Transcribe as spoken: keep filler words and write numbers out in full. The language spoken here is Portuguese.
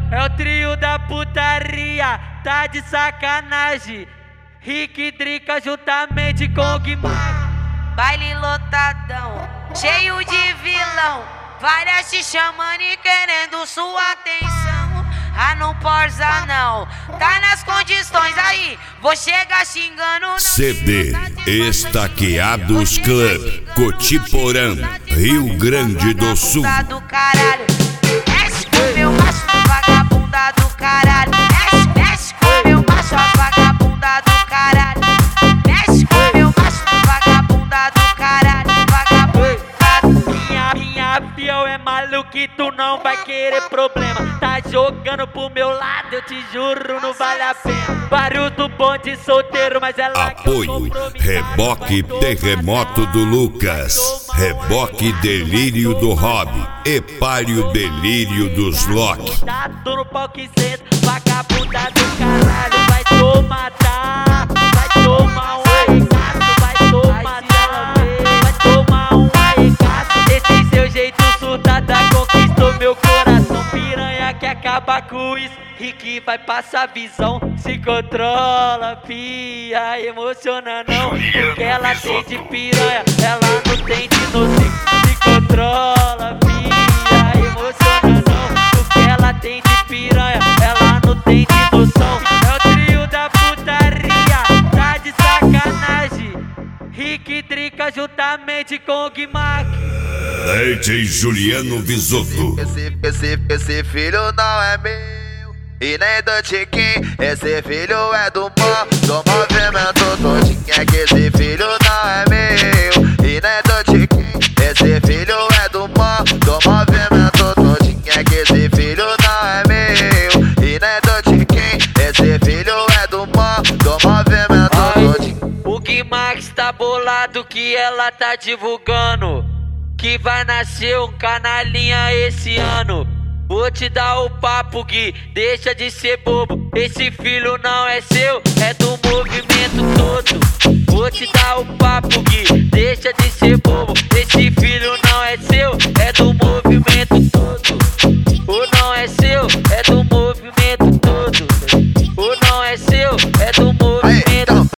É o trio da putaria, tá de sacanagem. Rick Drica juntamente com o Guimar. Baile lotadão, cheio de vilão, várias te chamando e querendo sua atenção. Ah, não porza não, tá nas condições aí, vou chegar xingando. C D Estaqueados Club, Cotiporã, Rio Grande do Sul. Do caralho, mexe com meu macho, vagabunda do caralho. Mexe, mexe com meu macho, vagabunda do caralho. Mexe com meu macho, vagabunda do caralho. Vagabunda. Minha, minha fiel é maluca e tu não vai querer problema. Tá jogando pro meu lado, eu te juro, não vale a pena. Vários do bonde solteiro, mas é lá que eu Apoio Reboque Terremoto do Lucas, Reboque Delírio do Rob, Epário Delírio dos Loki. Cuidado no pau que senta, vagabunda do caralho. Vai tomar, tá? Vai tomar um arregaço, vai tomar, tá? Vai tomar um arregaço. Esse seu jeito surtada conquistou meu coração. Piranha que acaba com isso, Rick vai passar visão. Se controla, fia, emociona não. Porque ela tem de piranha, ela não tem de noção. Se controla, fia, emociona não. Porque ela tem de piranha, ela não tem de noção. É o trio da putaria, tá de sacanagem. Rick Drica juntamente com o Guimar. D J Juliano Visotto. Esse, esse, esse filho não é meu e nem do Tiquinho. Esse filho é do mó, do movimento todinho. É que esse filho não é meu e nem do Tiquinho. Esse filho é do mó, do movimento todinho. É que esse filho não é meu e nem do Tiquinho. Esse filho é do mó, do movimento todinho. O Guimar tá bolado que ela tá divulgando que vai nascer um canalinha esse ano. Vou te dar o papo, Gui, deixa de ser bobo. Esse filho não é seu, é do movimento todo. Vou te dar o papo, Gui, deixa de ser bobo. Esse filho não é seu, é do movimento.